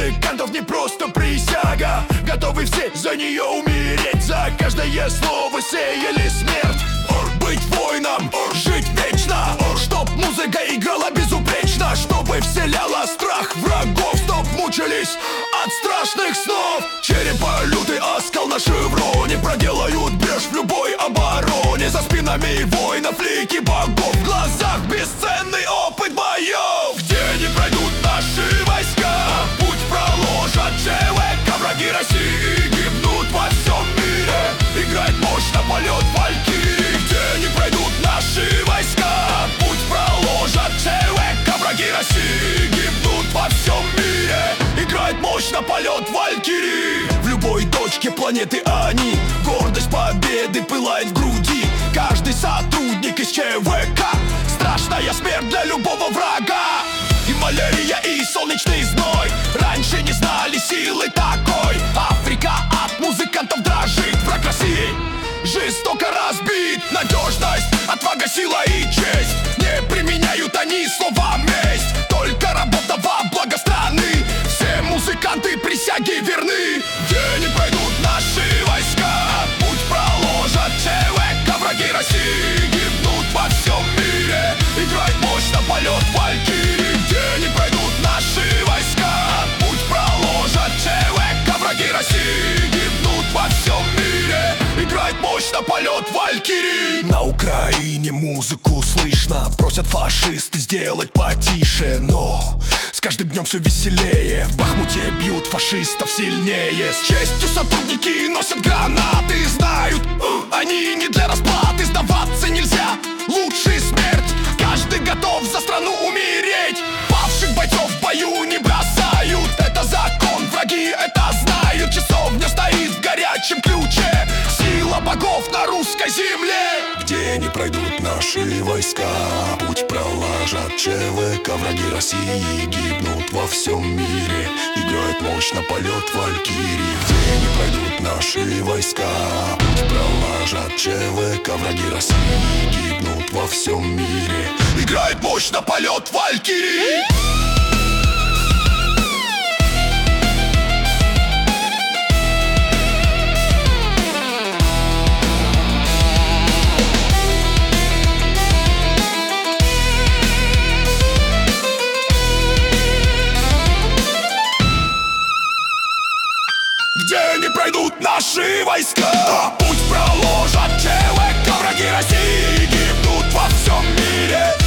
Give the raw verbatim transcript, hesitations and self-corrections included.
музыкантов не просто присяга. Готовы все за нее умереть. За каждое слово сеяли смерть. Быть воином, жить вечно, чтоб музыка играла безупречно, чтобы вселяла страх врагов, чтоб мучились от страшных снов. Черепа лютый оскал на шевроне проделают брешь в любой обороне. За спинами воинов лики богов, в глазах бесценный опыт боев. Где не пройдут наши войска, путь проложат ЧВК. Враги России гибнут во всем мире. Играет мощно полет валькирии. Где не пройдут наши войска, путь проложат ЧВК. Враги России гибнут во всем мире. Играет мощно полет валькирии. В любой точке планеты они, гордость победы пылает в груди. Каждый сотрудник из ЧВК страшная смерть для любого врага. И малярия, и солнечный зной раньше не знали силы такой. Африка от музыкантов дрожит. Враг России жестоко разбит. Надежность, отвага, сила и честь. Не применяют они слова месть, только работа во благо страны. Все музыканты присяге верны. Где не пройдут наши войска, путь проложат ЧВК. Враги России гибнут во всем мире. Играет мощно полет валькирии. Где не пройдут наши войска, путь проложат ЧВК. Враги России гибнут во всем мире. Играет мощно полет валькирии. На Украине музыку слышно, просят фашисты сделать потише, но с каждым днем все веселее. В Бахмуте бьют фашистов сильнее. С честью сотрудники носят гранаты. Знают, они не для расплаты. Сдаваться нельзя, лучше смерть. Каждый готов за страну умереть. Павших бойцов в бою не бросают. Это закон, враги это знают. Часовня стоит в горячем ключе. Сила богов на русской земле. Где не пройдут наши войска, путь проложат ЧВК. Враги России гибнут во всем мире. Играет мощно полет валькирии. Где не пройдут наши войска, путь проложат ЧВК. Враги России гибнут во всем мире. Играет мощно полет валькирии. Где не пройдут наши войска, путь проложат ЧВК. Враги России гибнут во всем мире.